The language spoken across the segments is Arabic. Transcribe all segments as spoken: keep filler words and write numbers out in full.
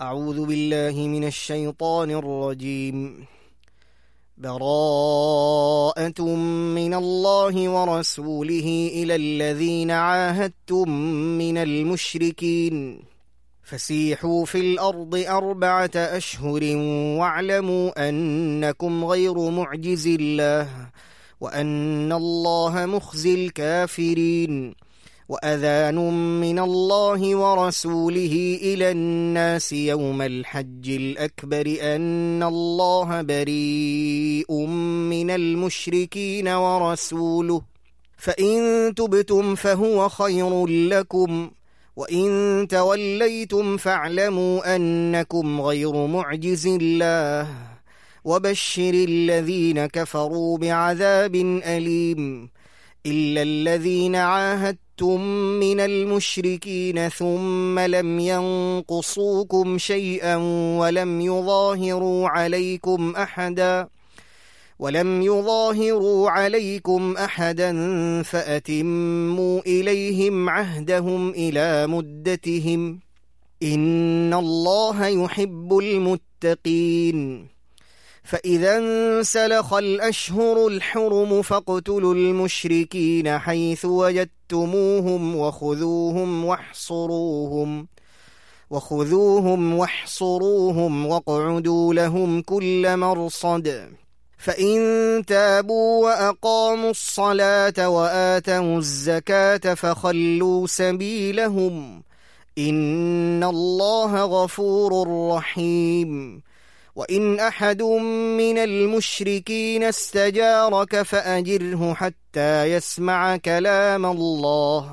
أعوذ بالله من الشيطان الرجيم. براءة من الله ورسوله إلى الذين عاهدتم من المشركين فسيحوا في الأرض أربعة أشهر واعلموا أنكم غير معجز الله وأن الله مخزي الكافرين. وأذان من الله ورسوله إلى الناس يوم الحج الأكبر أن الله بريء من المشركين ورسوله فإن تبتم فهو خير لكم وإن توليتم فاعلموا أنكم غير معجز الله وبشر الذين كفروا بعذاب أليم. إلا الذين عاهدتم من المشركين ثم لم ينقصوكم شيئا ولم يظاهروا عليكم أحدا ولم يظاهروا عليكم أحدا فأتموا إليهم عهدهم إلى مدتهم إن الله يحب المتقين. فإذا انسلخ الأشهر الحرم فاقتلوا المشركين حيث وجدتموهم وخذوهم واحصروهم وخذوهم واحصروهم واقعدوا لهم كل مرصد. فإن تابوا وأقاموا الصلاة وآتوا الزكاة فخلوا سبيلهم إن الله غفور رحيم. وإن أحد من المشركين استجارك فأجره حتى يسمع كلام الله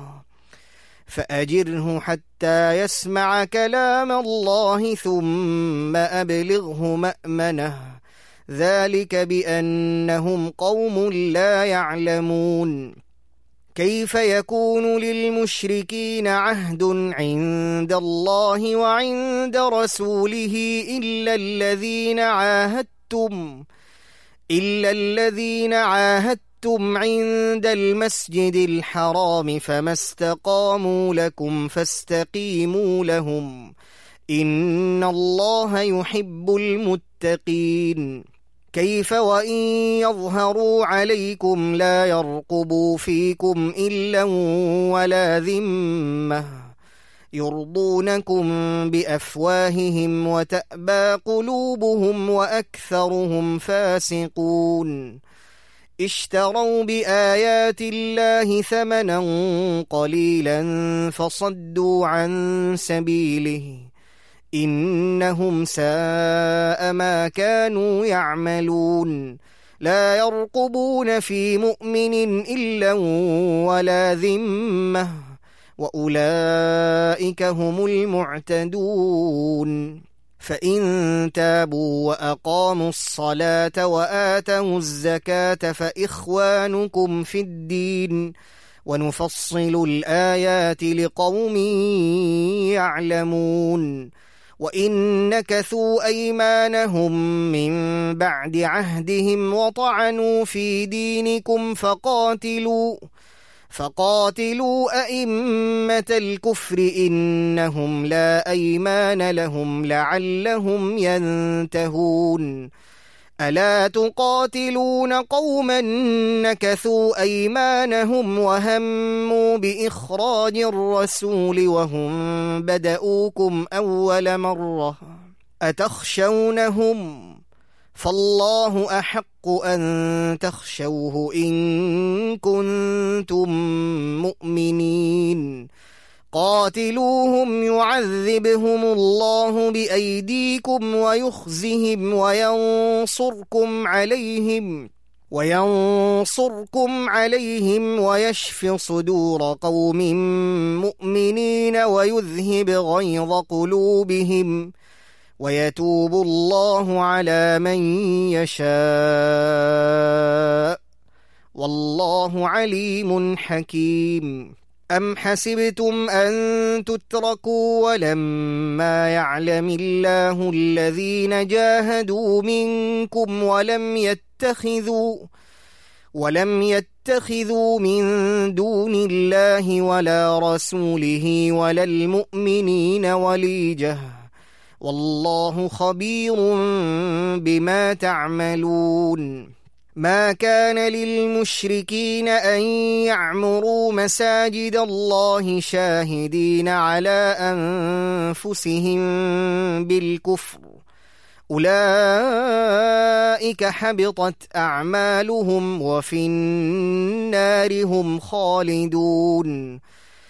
فأجره حتى يسمع كلام الله ثم أبلغه مأمنه ذلك بأنهم قوم لا يعلمون. كيف يكون للمشركين عهد عند الله وعند رسوله إلا الذين عاهدتم إلا الذين عاهدتم عند المسجد الحرام فما استقاموا لكم فاستقيموا لهم إن الله يحب المتقين. كيف وإن يظهروا عليكم لا يرقبوا فيكم إلا ولا ذمة يرضونكم بأفواههم وتأبى قلوبهم وأكثرهم فاسقون. اشتروا بآيات الله ثمنا قليلا فصدوا عن سبيله إنهم ساء ما كانوا يعملون. لا يرقبون في مؤمن إلا ولا ذمة وأولئك هم المعتدون. فإن تابوا وأقاموا الصلاة وآتوا الزكاة فإخوانكم في الدين ونفصل الآيات لقوم يعلمون. وإن نكثوا أيمانهم من بعد عهدهم وطعنوا في دينكم فقاتلوا فقاتلوا أئمة الكفر إنهم لا أيمان لهم لعلهم ينتهون. ألا تقاتلون قوما نكثوا أيمانهم وهموا بإخراج الرسول وهم بدؤوكم أول مرة أتخشونهم فالله أحق أن تخشوه إن كنتم مؤمنين. قاتلوهم يعذبهم الله بأيديكم ويخزهم وينصركم عليهم وينصركم عليهم ويشف صدور قوم مؤمنين ويذهب غيظ قلوبهم ويتوب الله على من يشاء والله عليم حكيم. أم حسبتم أن تتركوا ولما يعلم الله الذين جاهدوا منكم ولم يتخذوا ولم يتخذوا من دون الله ولا رسوله ولا المؤمنين وليجة والله خبير بما تعملون ما كان للمشركين أن يعمروا مساجد الله شاهدين على أنفسهم بالكفر أولئك حبطت أعمالهم وفي النار هم خالدون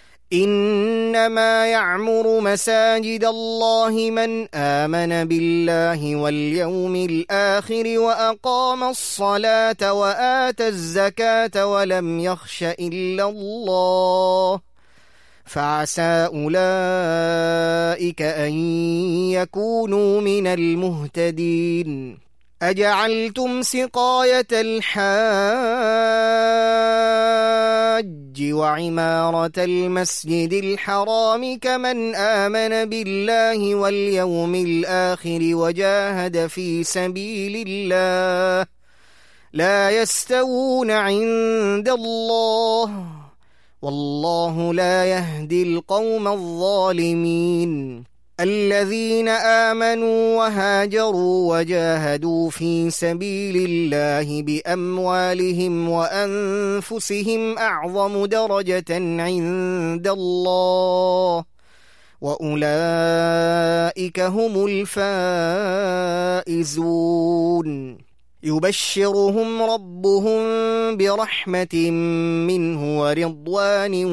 إنما يعمر مساجد الله من آمن بالله واليوم الآخر وأقام الصلاة وآتى الزكاة ولم يخش إلا الله فعسى أولئك أن يكونوا من المهتدين أجعلتم سقاية الحاج وعمارة المسجد الحرام كمن آمن بالله واليوم الآخر وجاهد في سبيل الله لا يستوون عند الله والله لا يهدي القوم الظالمين الذين آمنوا وهاجروا وجاهدوا في سبيل الله بأموالهم وأنفسهم أعظم درجة عند الله وأولئك هم الفائزون يبشرهم ربهم برحمة منه ورضوان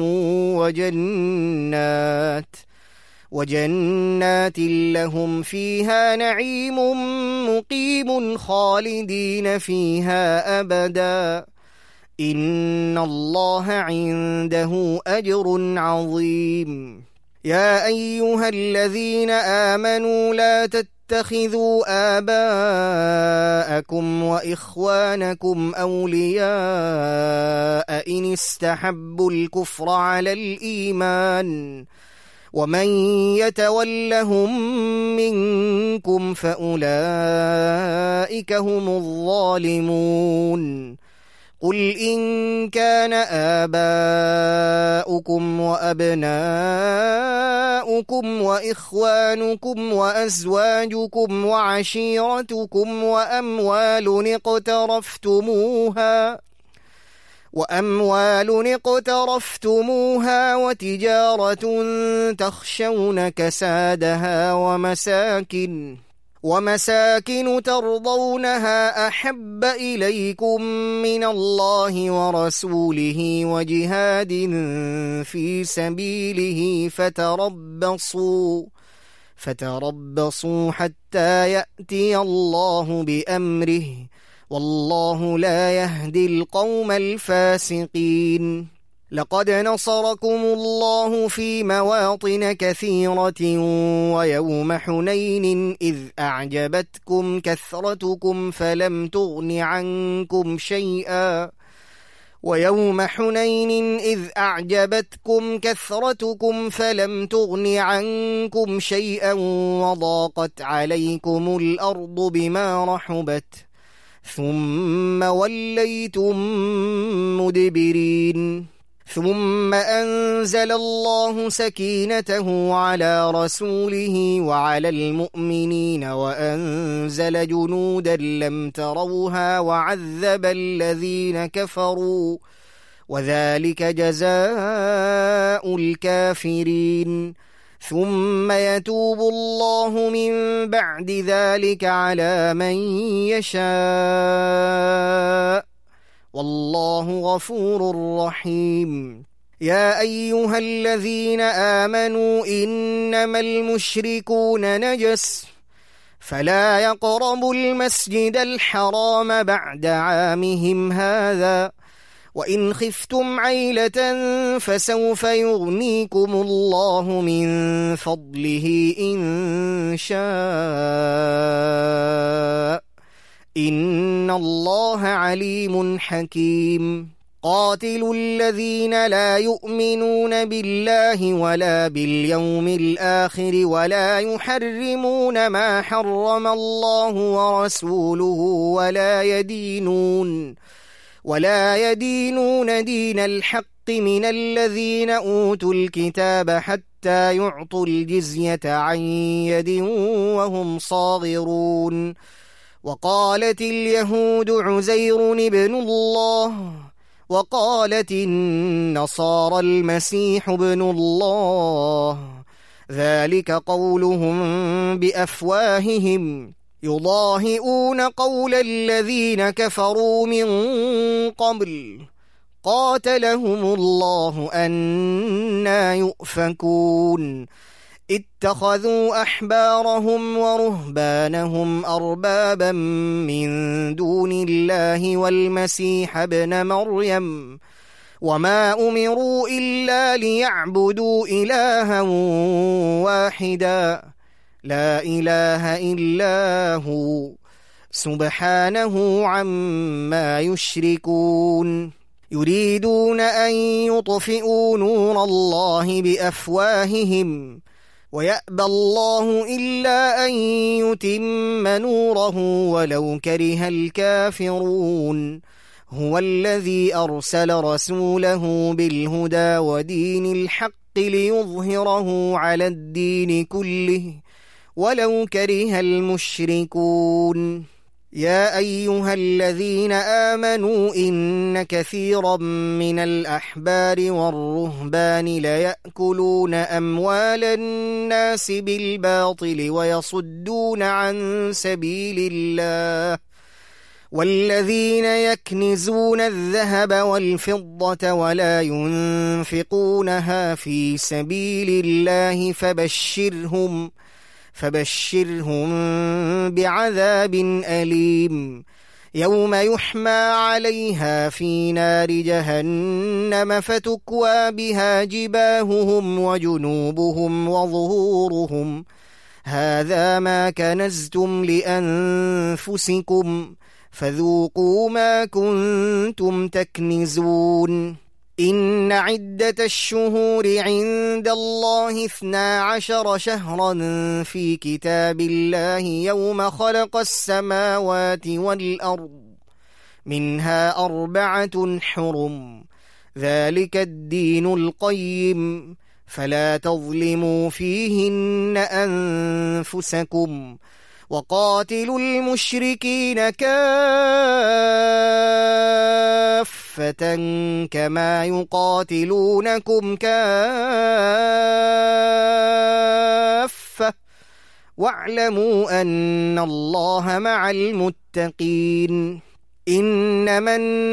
وجنات وجنات لهم فيها نعيم مقيم خالدين فيها أبدا إن الله عنده أجر عظيم يا أيها الذين آمنوا لا تتخذوا آباءكم وإخوانكم أولياء إن استحبوا الكفر على الإيمان ومن يتولهم منكم فأولئك هم الظالمون قل إن كان آباؤكم وأبناؤكم وإخوانكم وأزواجكم وعشيرتكم وأموال اقترفتموها وأموال اقترفتموها وتجارة تخشون كسادها ومساكن ومساكن ترضونها أحب إليكم من الله ورسوله وجهاد في سبيله فتربصوا فتربصوا حتى يأتي الله بأمره والله لا يهدي القوم الفاسقين لقد نصركم الله في مواطن كثيرة ويوم حنين إذ أعجبتكم كثرتكم فلم تغن عنكم شيئا ويوم حنين إذ أعجبتكم كثرتكم فلم تغن عنكم شيئا وضاقت عليكم الأرض بما رحبت ثم وليتم مدبرين ثم أنزل الله سكينته على رسوله وعلى المؤمنين وأنزل جنودا لم تروها وعذب الذين كفروا وذلك جزاء الكافرين ثم يتوب الله من بعد ذلك على من يشاء والله غفور رحيم يا أيها الذين آمنوا إنما المشركون نجس فلا يقربوا المسجد الحرام بعد عامهم هذا وإن خفتم عيلة فسوف يغنيكم الله من فضله إن شاء إن الله عليم حكيم قاتلوا الذين لا يؤمنون بالله ولا باليوم الآخر ولا يحرمون ما حرم الله ورسوله ولا يدينون ولا يدينون دين الحق من الذين أوتوا الكتاب حتى حتى يعطوا الجزية عن يد وهم صاغرون. وقالت اليهود عزير ابن الله وقالت النصارى المسيح ابن الله، ذلك قولهم بأفواههم يضاهئون قول الذين كفروا من قبل قاتلهم الله أنى يؤفكون. اتخذوا أحبارهم ورهبانهم أربابا من دون الله والمسيح ابن مريم، وما أمروا إلا ليعبدوا إلها واحدا لا إله إلا هو سبحانه عما يشركون. يريدون أن يطفئوا نور الله بأفواههم ويأبى الله إلا أن يتم نوره ولو كره الكافرون. هو الذي أرسل رسوله بالهدى ودين الحق ليظهره على الدين كله ولو كره المشركون. يا أيها الذين آمنوا إن كثيرا من الأحبار والرهبان ليأكلون أموال الناس بالباطل ويصدون عن سبيل الله، والذين يكنزون الذهب والفضة ولا ينفقونها في سبيل الله فبشرهم فبشرهم بعذاب أليم، يوم يحمى عليها في نار جهنم فتكوى بها جباههم وجنوبهم وظهورهم، هذا ما كنزتم لأنفسكم فذوقوا ما كنتم تكنزون. إن عدة الشهور عند الله اثنا عشر شهرا في كتاب الله يوم خلق السماوات والأرض منها أربعة حرم، ذلك الدين القيم، فلا تظلموا فيهن أنفسكم، وقاتلوا المشركين كافة كما يقاتلونكم كافة واعلموا أن الله مع المتقين. إنما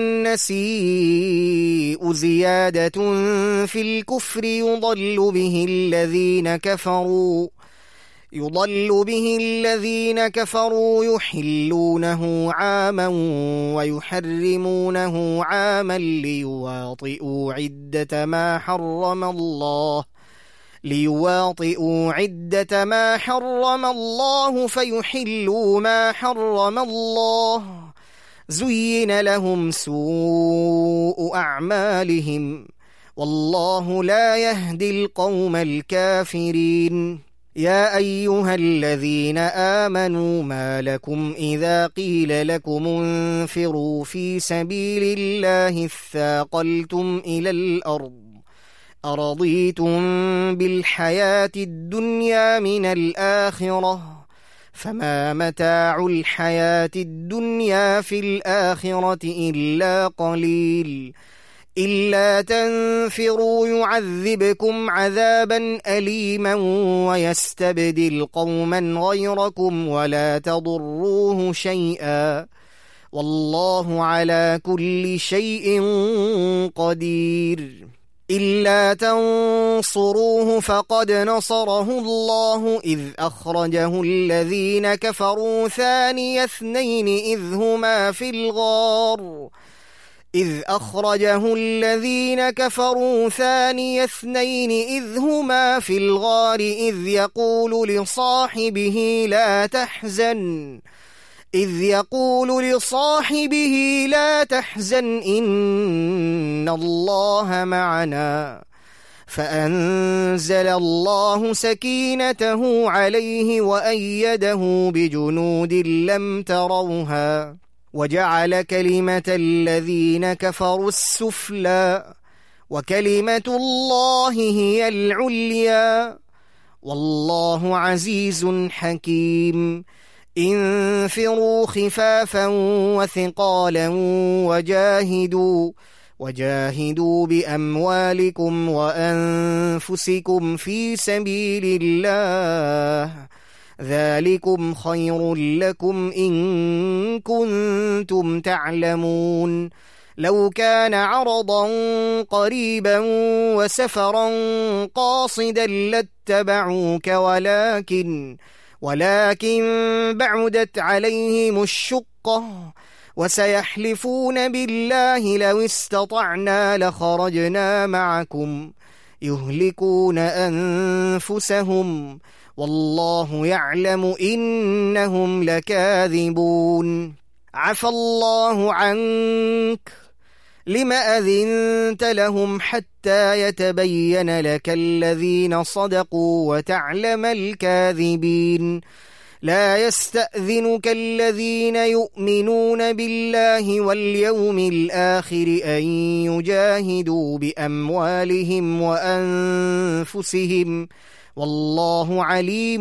النسيء زيادة في الكفر يضل به الذين كفروا يضل به الذين كفروا يحلونه عاما ويحرمونه عاما ليواطئوا عدة ما حرم الله ليواطئوا عدة ما حرم الله فيحلوا ما حرم الله، زين لهم سوء أعمالهم والله لا يهدي القوم الكافرين. يا أيها الذين آمنوا ما لكم إذا قيل لكم انفروا في سبيل الله اثاقلتم إلى الأرض أرضيتم بالحياة الدنيا من الآخرة فما متاع الحياة الدنيا في الآخرة إلا قليل، إلا تنفروا يعذبكم عذابا أليما ويستبدل قوما غيركم ولا تضروه شيئا والله على كل شيء قدير. إلا تنصروه فقد نصره الله إذ أخرجه الذين كفروا ثاني اثنين إذ هما في الغار إذ أخرجه الذين كفروا ثاني اثنين إذ هما في الغار إذ يقول لصاحبه لا تحزن إذ يقول لصاحبه لا تحزن إن الله معنا، فأنزل الله سكينته عليه وأيده بجنود لم تروها وجعل كلمة الذين كفروا السفلى وكلمة الله هي العليا والله عزيز حكيم انفروا خفافا وثقالا وجاهدوا وجاهدوا بأموالكم وأنفسكم في سبيل الله ذلكم خير لكم إن كنتم تعلمون لو كان عرضا قريبا وسفرا قاصدا لاتبعوك ولكن ولكن بعدت عليهم الشقة وسيحلفون بالله لو استطعنا لخرجنا معكم يهلكون أنفسهم والله يعلم إنهم لكاذبون عفى الله عنك لم أذنت لهم حتى يتبين لك الذين صدقوا وتعلم الكاذبين لا يستأذنك الذين يؤمنون بالله واليوم الآخر أن يجاهدوا بأموالهم وأنفسهم والله عليم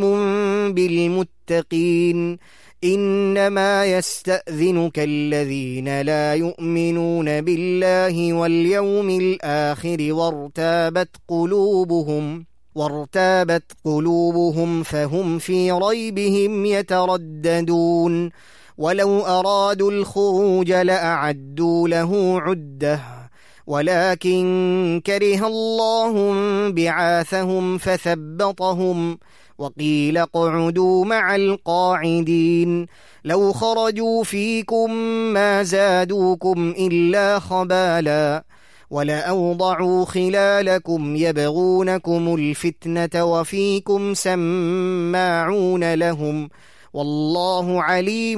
بالمتقين إنما يستأذنك الذين لا يؤمنون بالله واليوم الآخر وارتابت قلوبهم وارتابت قلوبهم فهم في ريبهم يترددون ولو أرادوا الخروج لأعدوا له عدة ولكن كره الله بعاثهم فثبطهم وقيل اقعدوا مع القاعدين لو خرجوا فيكم ما زادوكم إلا خبالا ولأوضعوا خلالكم يبغونكم الفتنة وفيكم سماعون لهم والله عليم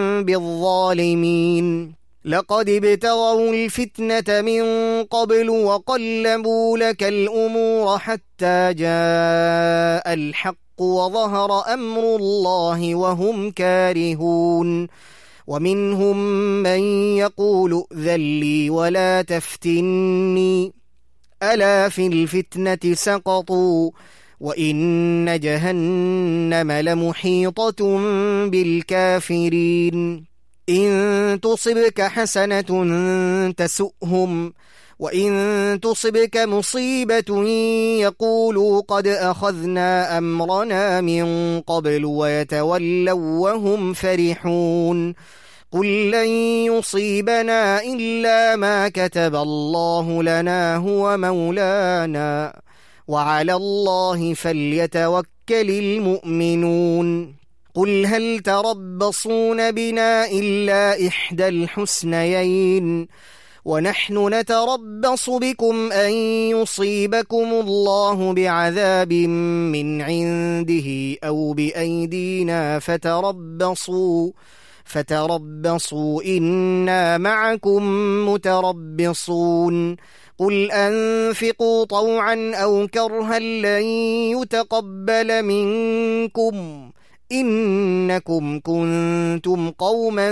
بالظالمين لقد ابتغوا الفتنة من قبل وقلبوا لك الأمور حتى جاء الحق وظهر أمر الله وهم كارهون ومنهم من يقول ائذن لي ولا تفتني ألا في الفتنة سقطوا وإن جهنم لمحيطة بالكافرين إن تصبك حسنة تسؤهم وإن تصبك مصيبة يقولوا قد أخذنا أمرنا من قبل ويتولوا وهم فرحون قل لن يصيبنا إلا ما كتب الله لنا هو مولانا وعلى الله فليتوكل المؤمنون قل هل تربصون بنا إلا إحدى الحسنيين ونحن نتربص بكم أن يصيبكم الله بعذاب من عنده أو بأيدينا فتربصوا فتربصوا إنا معكم متربصون قل أنفقوا طوعا أو كرها لن يتقبل منكم إنكم كنتم قوما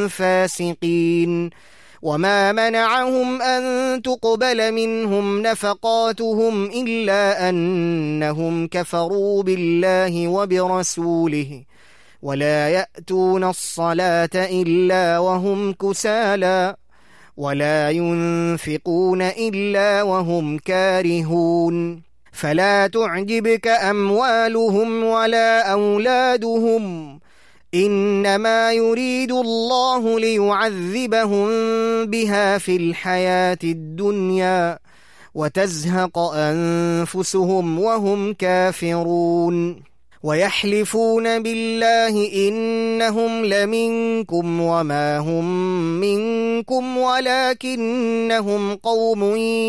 فاسقين وما منعهم أن تقبل منهم نفقاتهم إلا أنهم كفروا بالله وبرسوله ولا يأتون الصلاة إلا وهم كسالى ولا ينفقون إلا وهم كارهون فلا تعجبك أموالهم ولا أولادهم إنما يريد الله ليعذبهم بها في الحياة الدنيا وتزهق أنفسهم وهم كافرون ويحلفون بالله إنهم لمنكم وما هم منكم ولكنهم قوم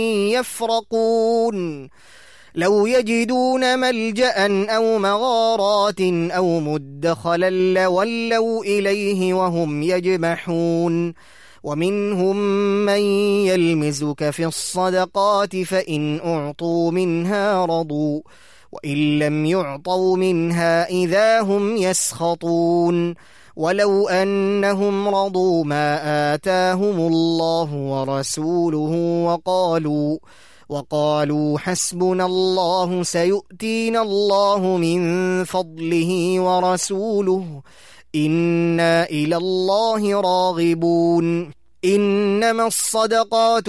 يفرقون لو يجدون ملجأ أو مغارات أو مدخلا لولوا إليه وهم يجمحون ومنهم من يلمزك في الصدقات فإن أعطوا منها رضوا وإن لم يعطوا منها إذا هم يسخطون ولو أنهم رضوا ما آتاهم الله ورسوله وقالوا وقالوا حسبنا الله سيؤتينا الله من فضله ورسوله إنا إلى الله راغبون إنما الصدقات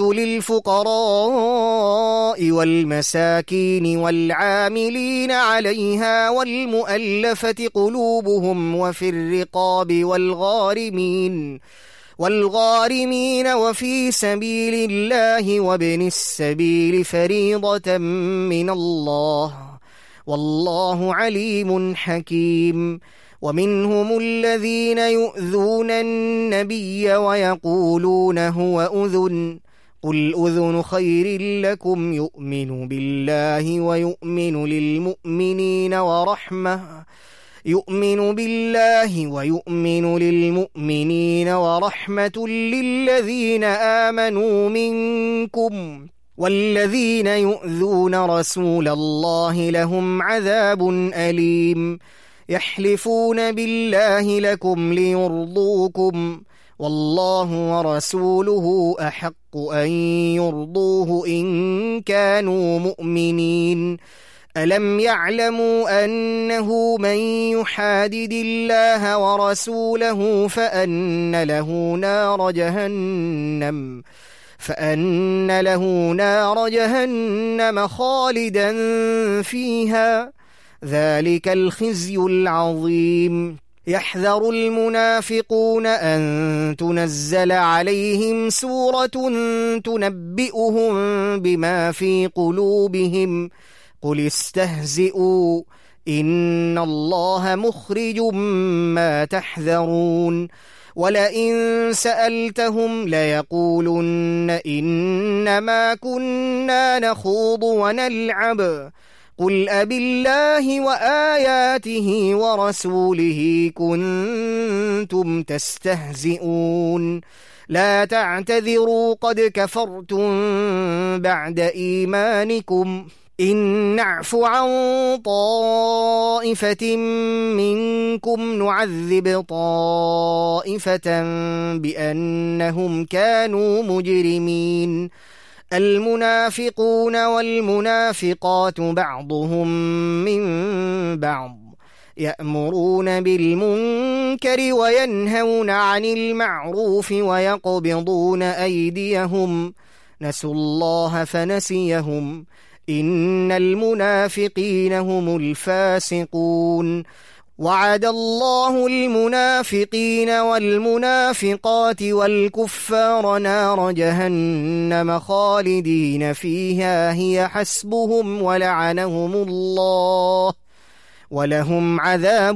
للفقراء والمساكين والعاملين عليها والمؤلفة قلوبهم وفي الرقاب والغارمين والغارمين وفي سبيل الله وابن السبيل فريضة من الله والله عليم حكيم ومنهم الذين يؤذون النبي ويقولون هو أذن قل أذن خير لكم يؤمن بالله ويؤمن للمؤمنين ورحمة يؤمن بالله ويؤمن للمؤمنين ورحمة للذين آمنوا منكم والذين يؤذون رسول الله لهم عذاب أليم يحلفون بالله لكم ليرضوكم والله ورسوله أحق أن يرضوه إن كانوا مؤمنين ألم يعلموا أنه من يحادد الله ورسوله فأن له نار جهنم فأن له نار جهنم خالدا فيها ذلك الخزي العظيم يحذر المنافقون أن تنزل عليهم سورة تنبئهم بما في قلوبهم قل استهزئوا إن الله مخرج ما تحذرون ولئن سألتهم ليقولن إنما كنا نخوض ونلعب قل أبالله وآياته ورسوله كنتم تستهزئون لا تعتذروا قد كفرتم بعد إيمانكم إن نعف عن طائفة منكم نعذب طائفة بأنهم كانوا مجرمين المنافقون والمنافقات بعضهم من بعض يأمرون بالمنكر وينهون عن المعروف ويقبضون أيديهم نسوا الله فنسيهم إن المنافقين هم الفاسقون وعد الله المنافقين والمنافقات والكفار نار جهنم خالدين فيها هي حسبهم ولعنهم الله ولهم عذاب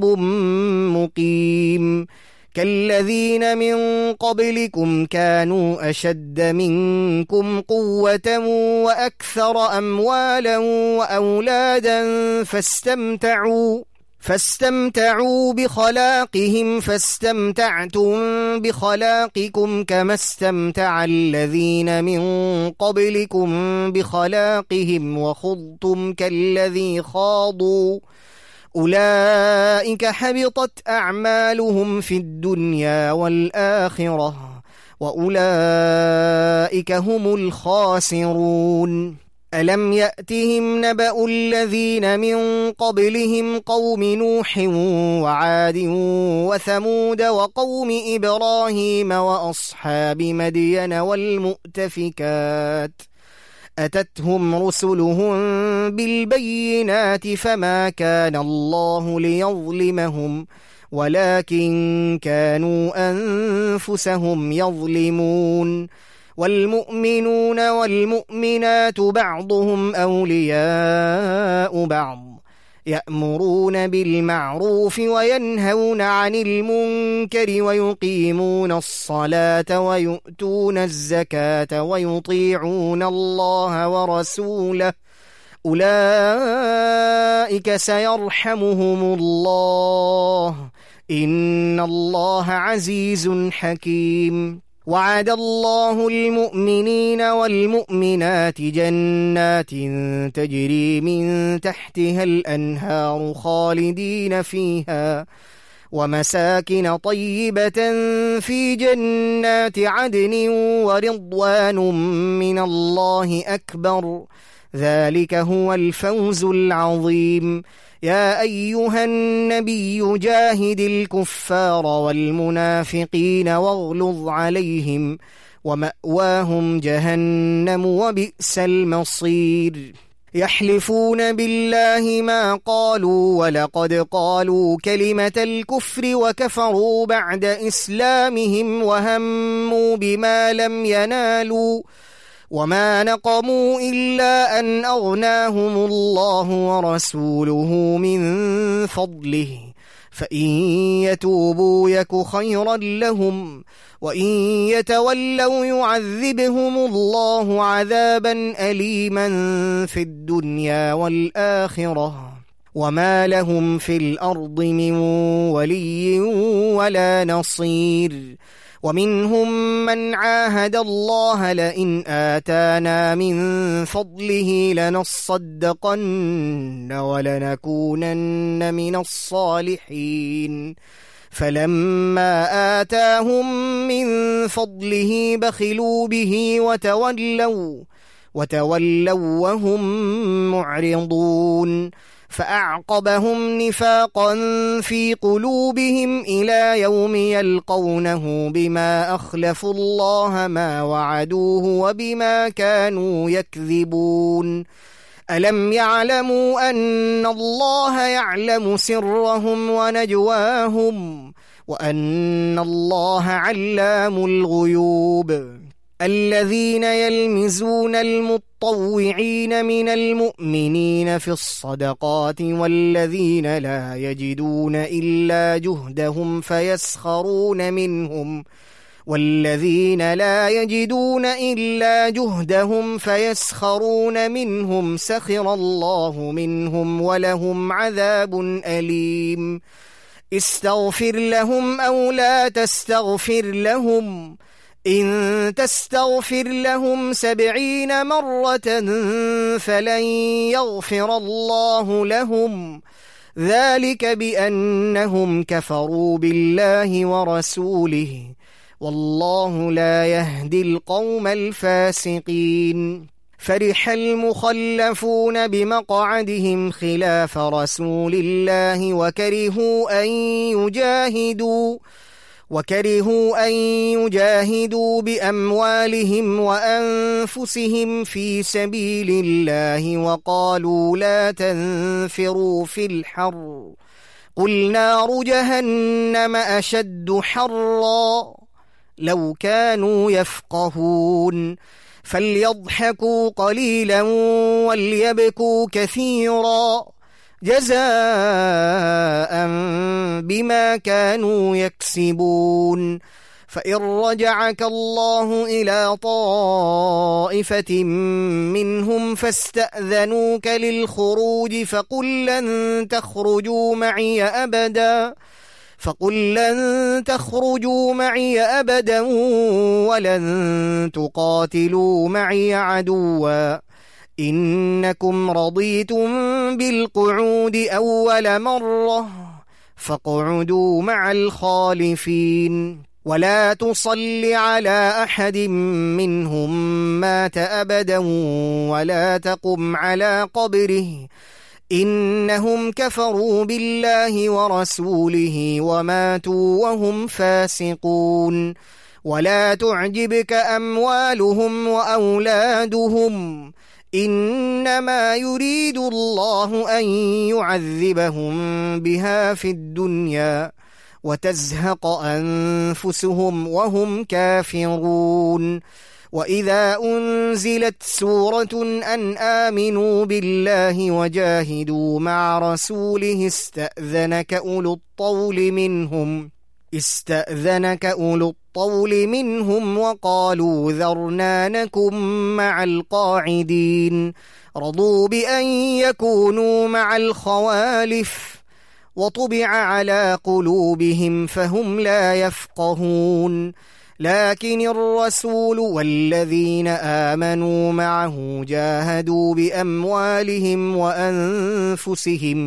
مقيم كالذين من قبلكم كانوا أشد منكم قوة وأكثر أموالا وأولادا فاستمتعوا فاستمتعوا بخلاقهم فاستمتعتم بخلاقكم كما استمتع الذين من قبلكم بخلاقهم وخضتم كالذي خاضوا أولئك حبطت أعمالهم في الدنيا والآخرة وأولئك هم الخاسرون ألم يأتهم نبأ الذين من قبلهم قوم نوح وعاد وثمود وقوم إبراهيم وأصحاب مدين والمؤتفكات أتتهم رسلهم بالبينات فما كان الله ليظلمهم ولكن كانوا أنفسهم يظلمون والمؤمنون والمؤمنات بعضهم أولياء بعض يأمرون بالمعروف وينهون عن المنكر ويقيمون الصلاة ويؤتون الزكاة ويطيعون الله ورسوله أولئك سيرحمهم الله إن الله عزيز حكيم وعد الله المؤمنين والمؤمنات جنات تجري من تحتها الأنهار خالدين فيها ومساكن طيبة في جنات عدن ورضوان من الله أكبر ذلك هو الفوز العظيم. يا أيها النبي جاهد الكفار والمنافقين واغلظ عليهم ومأواهم جهنم وبئس المصير. يحلفون بالله ما قالوا ولقد قالوا كلمة الكفر وكفروا بعد إسلامهم وهموا بما لم ينالوا وما نقموا إلا أن أغناهم الله ورسوله من فضله فإن يتوبوا يك خيرا لهم وإن يتولوا يعذبهم الله عذابا أليما في الدنيا والآخرة وما لهم في الأرض من ولي ولا نصير. ومنهم من عاهد الله لئن آتانا من فضله لنصدقن ولنكونن من الصالحين فلما آتاهم من فضله بخلوا به وتولوا وتولوا وهم معرضون فأعقبهم نفاقا في قلوبهم إلى يوم يلقونه بما أخلفوا الله ما وعدوه وبما كانوا يكذبون. ألم يعلموا أن الله يعلم سرهم ونجواهم وأن الله علام الغيوب. الذين يلمزون المطوعين من المؤمنين في الصدقات والذين لا يجدون إلا جهدهم فيسخرون منهم والذين لا يجدون إلا جهدهم فيسخرون منهم سخر الله منهم ولهم عذاب أليم. استغفر لهم أو لا تستغفر لهم إن تستغفر لهم سبعين مرة فلن يغفر الله لهم ذلك بأنهم كفروا بالله ورسوله والله لا يهدي القوم الفاسقين. فرح المخلفون بمقعدهم خلاف رسول الله وكرهوا أن يجاهدوا وكرهوا أن يجاهدوا بأموالهم وأنفسهم في سبيل الله وقالوا لا تنفروا في الحر قل نار جهنم أشد حرا لو كانوا يفقهون. فليضحكوا قليلا وليبكوا كثيرا جزاء بما كانوا يكسبون. فإن رجعك الله إلى طائفة منهم فاستأذنوك للخروج فقل لن تخرجوا معي أبدا فقل لن تخرجوا معي أبدا ولن تقاتلوا معي عدوا إنكم رضيتم بالقعود أول مرة فاقعدوا مع الخالفين. ولا تصل على أحد منهم مات أبدا ولا تقم على قبره إنهم كفروا بالله ورسوله وماتوا وهم فاسقون. ولا تعجبك أموالهم وأولادهم إنما يريد الله أن يعذبهم بها في الدنيا وتزهق أنفسهم وهم كافرون. وإذا أنزلت سورة أن آمنوا بالله وجاهدوا مع رسوله استأذنك أولو الطول منهم استأذنك أولو الطول منهم وقالوا ذرنا نكن مع القاعدين رضوا بأن يكونوا مع الخوالف وطبع على قلوبهم فهم لا يفقهون. لكن الرسول والذين آمنوا معه جاهدوا بأموالهم وأنفسهم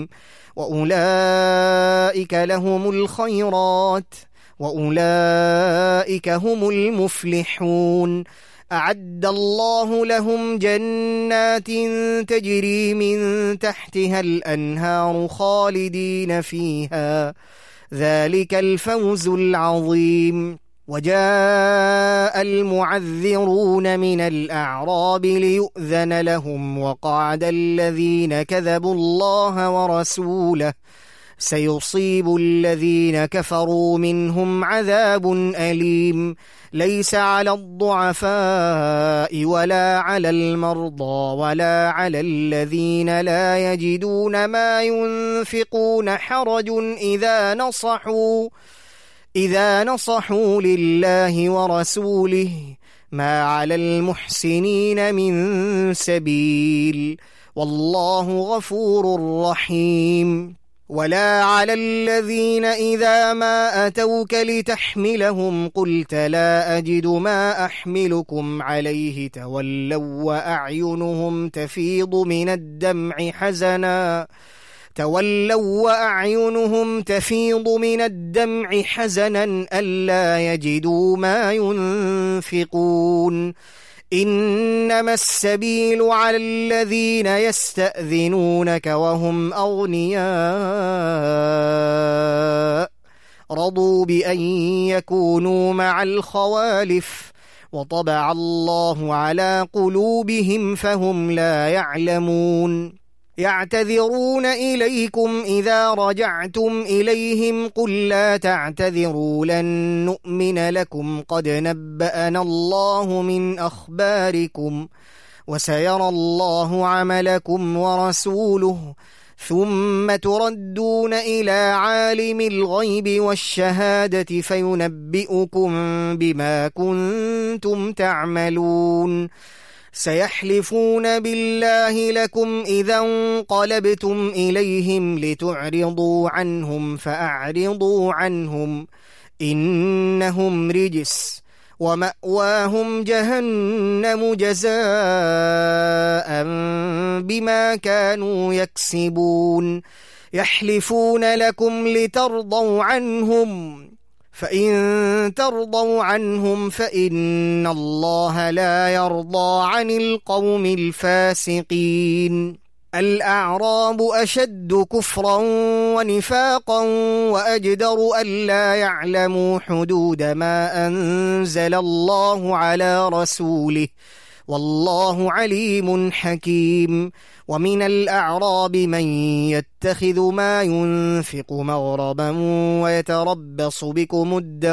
وأولئك لهم الخيرات وأولئك هم المفلحون. أعد الله لهم جنات تجري من تحتها الأنهار خالدين فيها، ذلك الفوز العظيم. وجاء المعذرون من الأعراب ليؤذن لهم، وقعد الذين كذبوا الله ورسوله، سيصيب الذين كفروا منهم عذاب أليم. ليس على الضعفاء ولا على المرضى ولا على الذين لا يجدون ما ينفقون حرج إذا نصحوا إذا نصحوا لله ورسوله، ما على المحسنين من سبيل، والله غفور رحيم. ولا على الذين إذا ما أتوك لتحملهم قلت لا أجد ما أحملكم عليه تولوا وأعينهم تفيض من الدمع حزنا تولوا وأعينهم تفيض من الدمع حزنا ألا يجدوا ما ينفقون. إنما السبيل على الذين يستأذنونك وهم أغنياء رضوا بأن يكونوا مع الخوالف، وطبع الله على قلوبهم فهم لا يعلمون. يعتذرون إليكم إذا رجعتم إليهم قل لا تعتذروا لن نؤمن لكم قد نبأنا الله من أخباركم وسيرى الله عملكم ورسوله ثم تردون إلى عالم الغيب والشهادة فينبئكم بما كنتم تعملون. سيحلفون بالله لكم إذا انقلبتم إليهم لتعرضوا عنهم فأعرضوا عنهم إنهم رجس ومأواهم جهنم جزاء بما كانوا يكسبون. يحلفون لكم لترضوا عنهم فإن ترضوا عنهم فإن الله لا يرضى عن القوم الفاسقين. الأعراب أشد كفرا ونفاقا وأجدر ألا يعلموا حدود ما أنزل الله على رسوله، والله عليم حكيم. ومن الأعراب من يتخذ ما ينفق مغربا ويتربص بكم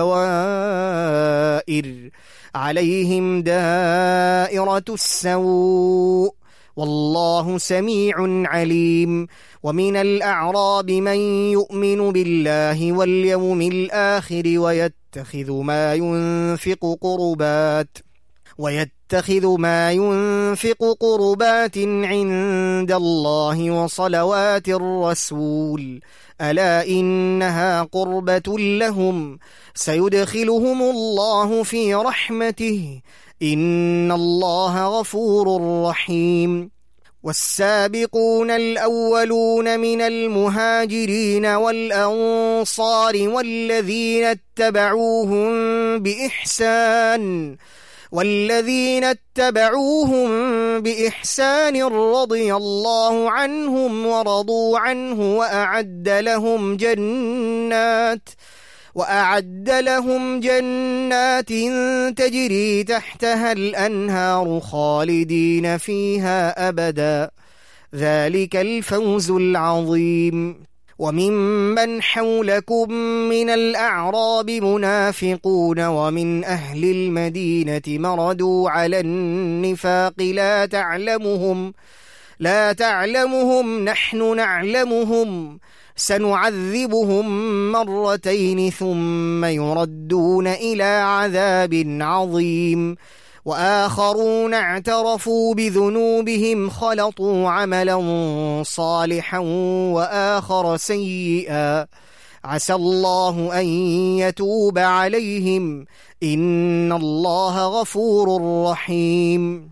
الدوائر عليهم دائرة السوء والله سميع عليم. ومن الأعراب من يؤمن بالله واليوم الآخر ويتخذ ما ينفق قربات ويتخذ ما ينفق قربات عند الله وصلوات الرسول، ألا إنها قربة لهم سيدخلهم الله في رحمته إن الله غفور رحيم. والسابقون الأولون من المهاجرين والأنصار والذين اتبعوهم بإحسان والذين اتبعوهم بإحسان رضي الله عنهم ورضوا عنه وأعد لهم جنات وأعد لهم جنات تجري تحتها الأنهار خالدين فيها أبدا، ذلك الفوز العظيم. وممن حولكم من الأعراب منافقون ومن أهل المدينة مردوا على النفاق لا تعلمهم لا تعلمهم نحن نعلمهم سنعذبهم مرتين ثم يردون إلى عذاب عظيم. وآخرون اعترفوا بذنوبهم خلطوا عملا صالحا وآخر سيئا عسى الله أن يتوب عليهم إن الله غفور رحيم.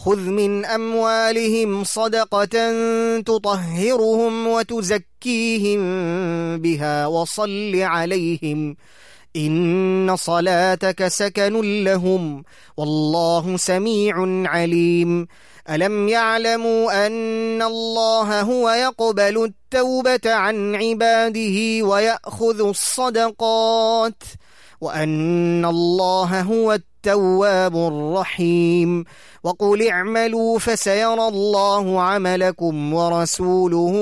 خذ من أموالهم صدقة تطهرهم وتزكيهم بها وصل عليهم إن صلاتك سكن لهم والله سميع عليم ألم يعلموا أن الله هو يقبل التوبة عن عباده ويأخذ الصدقات وأن الله هو التواب الرحيم وقل اعملوا فسيرى الله عملكم ورسوله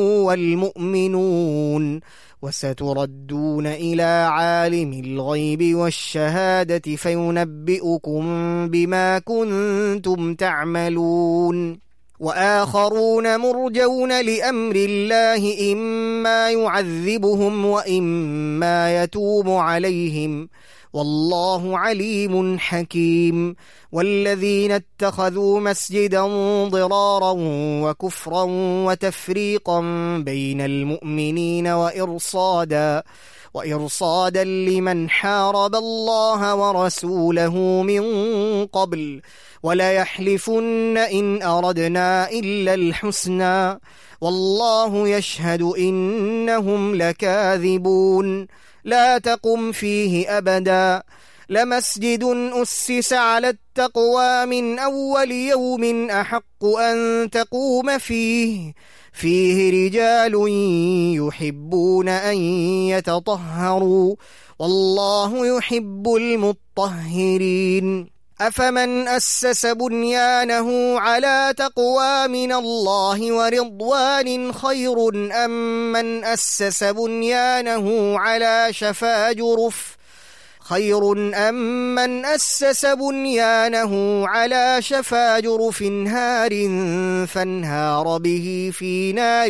والمؤمنون وستردون إلى عالم الغيب والشهادة فينبئكم بما كنتم تعملون وآخرون مرجون لأمر الله إما يعذبهم وإما يتوب عليهم والله عليم حكيم والذين اتخذوا مسجدا ضرارا وكفرا وتفريقا بين المؤمنين وإرصادا وإرصادا لمن حارب الله ورسوله من قبل وليحلفن إن أردنا إلا الحسنى والله يشهد إنهم لكاذبون لا تقم فيه أبدا لمسجد أسس على التقوى من أول يوم أحق أن تقوم فيه فيه رجال يحبون أن يتطهروا والله يحب المطهرين أفمن أسس بنيانه على تقوى من الله ورضوان خير أم من أسس بنيانه على شفا جرف خير أم من أسس بنيانه على شفا جرف هار فانهار به في نار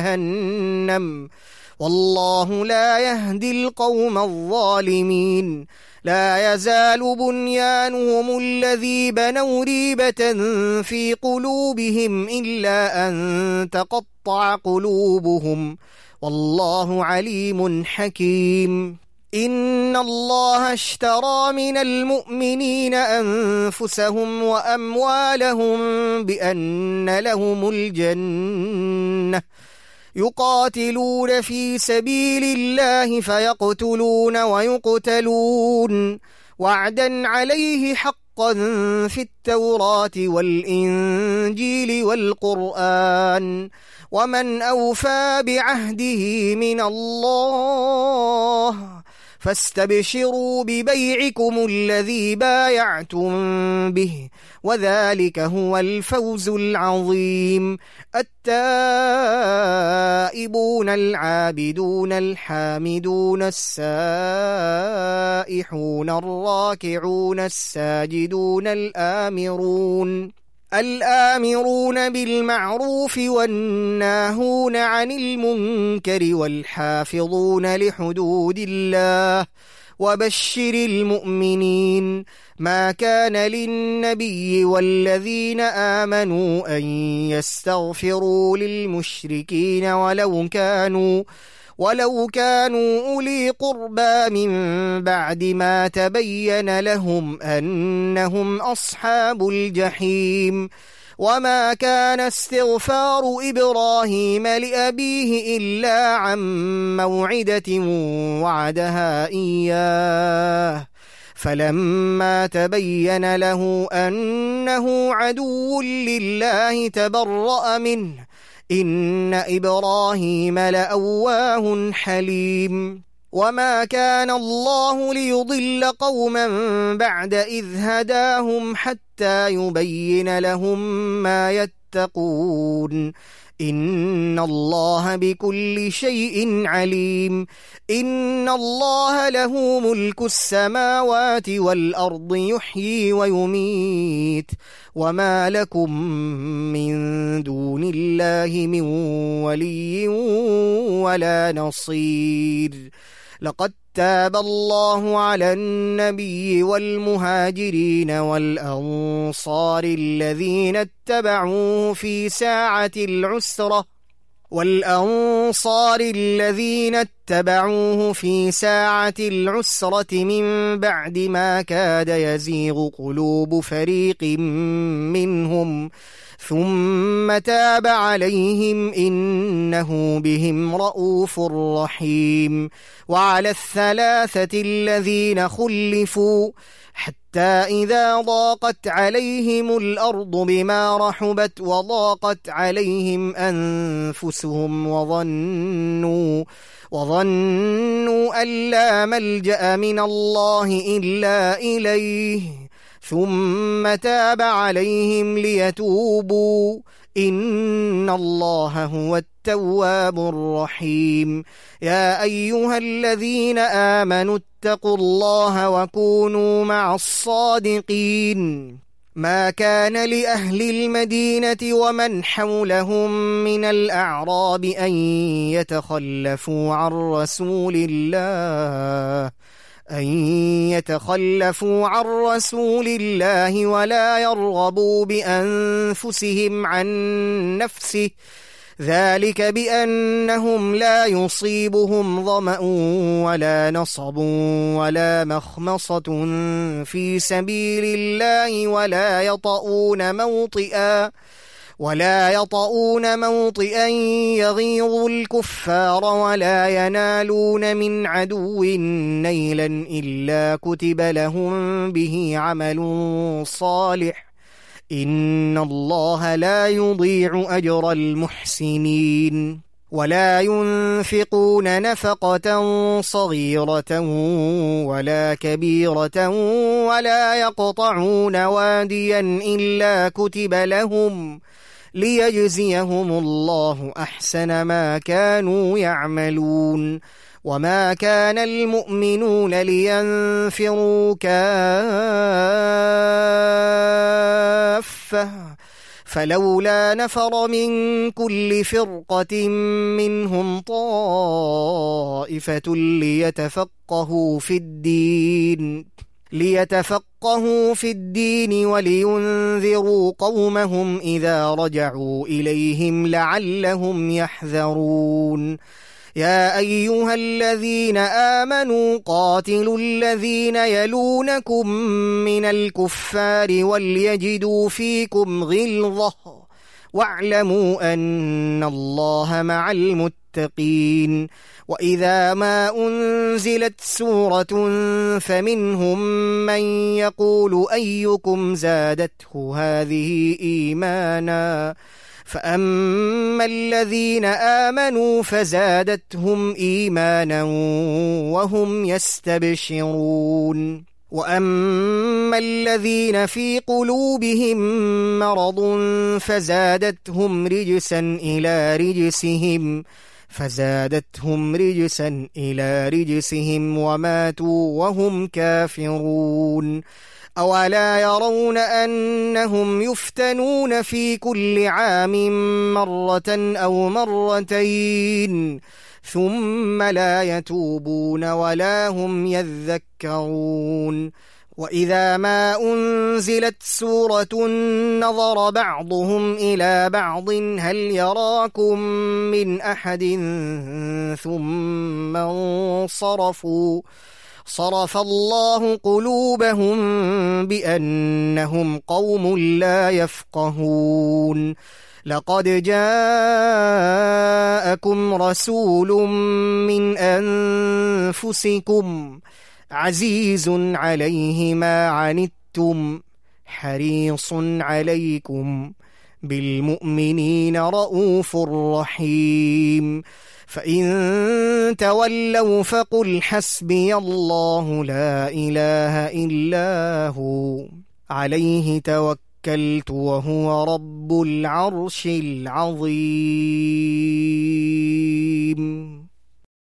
جهنم والله لا يهدي القوم الظالمين لا يزال بنيانهم الذي بنوا ريبة في قلوبهم إلا أن تقطع قلوبهم والله عليم حكيم إن الله اشترى من المؤمنين أنفسهم وأموالهم بأن لهم الجنة يقاتلون في سبيل الله فيقتلون ويقتلون وعدا عليه حقا في التوراة والإنجيل والقرآن ومن أوفى بعهده من الله فاستبشروا ببيعكم الذي بايعتم به وذلك هو الفوز العظيم التائبون العابدون الحامدون السائحون الراكعون الساجدون الآمرون الآمرون بالمعروف والناهون عن المنكر والحافظون لحدود الله وبشر المؤمنين ما كان للنبي والذين آمنوا أن يستغفروا للمشركين ولو كانوا ولو كانوا أولي قربى من بعد ما تبين لهم أنهم أصحاب الجحيم وما كان استغفار إبراهيم لأبيه إلا عن موعدة وعدها إياه فلما تبين له أنه عدو لله تبرأ منه إن إبراهيم لأواه حليم وما كان الله ليضل قوما بعد إذ هداهم حتى يبين لهم ما يتقون إن الله بكل شيء عليم إن الله له ملك السماوات والأرض يحيي ويميت وما لكم من دون الله من ولي ولا نصير لقد تاب الله على النبي والمهاجرين والأنصار الذين اتبعوه في ساعة العسرة والأنصار الذين اتبعوه في ساعة العسرة من بعد ما كاد يزيغ قلوب فريق منهم ثم تاب عليهم إنه بهم رءوف رحيم. وعلى الثلاثة الذين خلفوا حتى إذا ضاقت عليهم الأرض بما رحبت وضاقت عليهم أنفسهم وظنوا وظنوا أن لا ملجأ من الله إلا إليه ثم تاب عليهم ليتوبوا إن الله هو التواب الرحيم. يا أيها الذين آمنوا اتقوا الله وكونوا مع الصادقين. ما كان لأهل المدينة ومن حولهم من الأعراب أن يتخلفوا عن رسول الله أن يتخلفوا عن رسول الله ولا يرغبوا بأنفسهم عن نفسه ذلك بأنهم لا يصيبهم ظمأ ولا نصب ولا مخمصة في سبيل الله ولا يطؤون موطئا ولا يطؤون موطئا يغيظ الكفار ولا ينالون من عدو نيلا إلا كتب لهم به عمل صالح إن الله لا يضيع أجر المحسنين. ولا ينفقون نفقة صغيرة ولا كبيرة ولا يقطعون واديا إلا كتب لهم ليجزيهم الله أحسن ما كانوا يعملون. وما كان المؤمنون لينفروا كافة فلولا نفر من كل فرقة منهم طائفة ليتفقهوا في الدين ليتفقهوا في الدين ولينذروا قومهم إذا رجعوا إليهم لعلهم يحذرون. يا أيها الذين آمنوا قاتلوا الذين يلونكم من الكفار وليجدوا فيكم غلظة واعلموا أن الله مع المتقين. وإذا ما أنزلت سورة فمنهم من يقول أيكم زادته هذه إيمانا فأما الذين آمنوا فزادتهم إيمانا وهم يستبشرون. وأما الذين في قلوبهم مرض فزادتهم رجسا إلى رجسهم فزادتهم رجسا إلى رجسهم وماتوا وهم كافرون. أولا يرون أنهم يفتنون في كل عام مرة أو مرتين ثم لا يتوبون ولا هم يذكرون. وإذا ما أنزلت سورة نظر بعضهم إلى بعض هل يراكم من أحد ثم انصرفوا صرف الله قلوبهم بأنهم قوم لا يفقهون. لقد جاءكم رسول من أنفسكم عزيز عليه ما عنتم حريص عليكم بالمؤمنين رؤوف رحيم. فإن تولوا فقل حسبي الله لا إله إلا هو عليه توكلت وهو رب العرش العظيم.